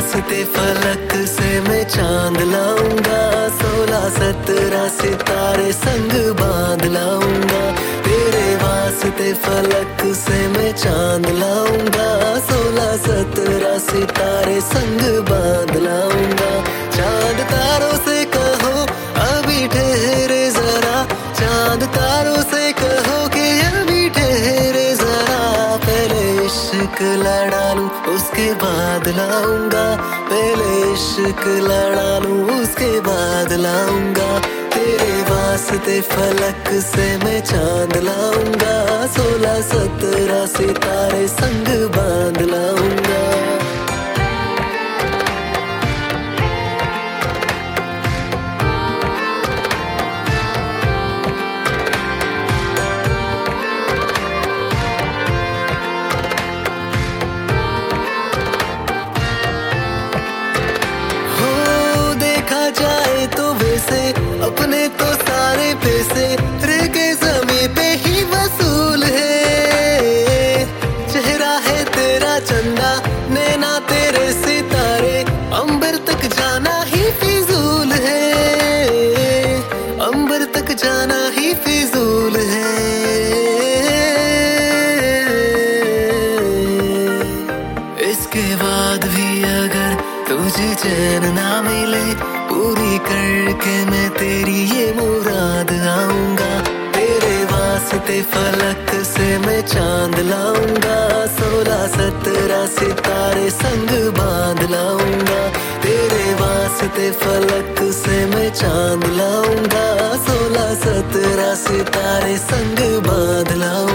वास्ते फलक से मैं चांद लाऊंगा, 16-17 सितारे संग बांध लाऊंगा। तेरे वास्ते फलक से मैं चांद लाऊंगा, 16-17 सितारे संग बांध लाऊंगा। चांद तारों से कहो अभी ठहरे जरा, चांद तारों से कहो कि अभी ठहरे जरा। पहले इश्क लड़ा लूं उसके बाद लाऊंगा, पहले इश्क लड़ा लूं उसके बाद लाऊंगा। तेरे वास्ते फलक से मैं चांद लाऊंगा, 16-17 सितारे संग बांध लाऊंगा। जाए तो वैसे अपने तो सारे पैसे रेगे ज़मीं पे ही वसूल है। चेहरा है तेरा चंदा, नैना तेरे सितारे, अंबर तक जाना ही फिजूल है, अंबर तक जाना ही फिजूल है। इसके बाद भी अगर तुझे चैन ना मिले, पूरी करके मैं तेरी ये मुराद आऊंगा। तेरे वास्ते फलक से मैं चांद लाऊंगा, 16-17 सितारे संग बांध लाऊंगा। तेरे वास्ते फलक से मैं चांद लाऊंगा, 16-17 सितारे संग बांध लाऊंगा।